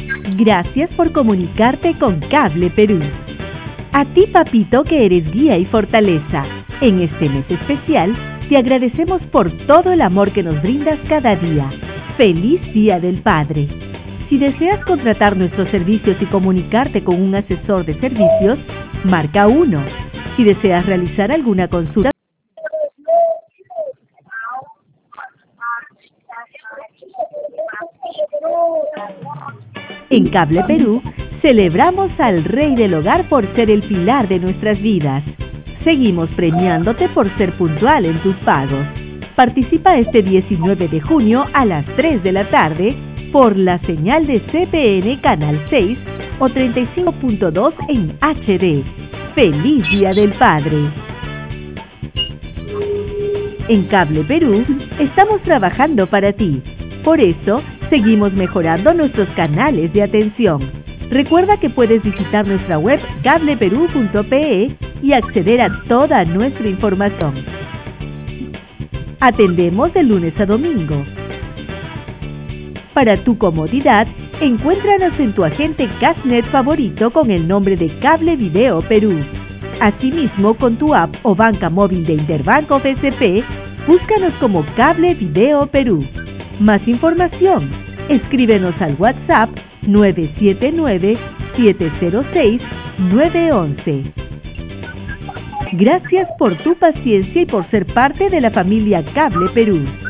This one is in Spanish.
Gracias por comunicarte con Cable Perú. A ti, papito, que eres guía y fortaleza. En este mes especial, te agradecemos por todo el amor que nos brindas cada día. ¡Feliz Día del Padre! Si deseas contratar nuestros servicios y comunicarte con un asesor de servicios, marca 1. Si deseas realizar alguna consulta, en Cable Perú, celebramos al Rey del Hogar por ser el pilar de nuestras vidas. Seguimos premiándote por ser puntual en tus pagos. Participa este 19 de junio a las 3 de la tarde por la señal de CPN Canal 6 o 35.2 en HD. ¡Feliz Día del Padre! En Cable Perú, estamos trabajando para ti. Por eso, seguimos mejorando nuestros canales de atención. Recuerda que puedes visitar nuestra web cableperú.pe y acceder a toda nuestra información. Atendemos de lunes a domingo. Para tu comodidad, encuéntranos en tu agente Cashnet favorito con el nombre de Cable Video Perú. Asimismo, con tu app o banca móvil de Interbanco FSP, búscanos como Cable Video Perú. Más información, escríbenos al WhatsApp 979-706-911. Gracias por tu paciencia y por ser parte de la familia Cable Perú.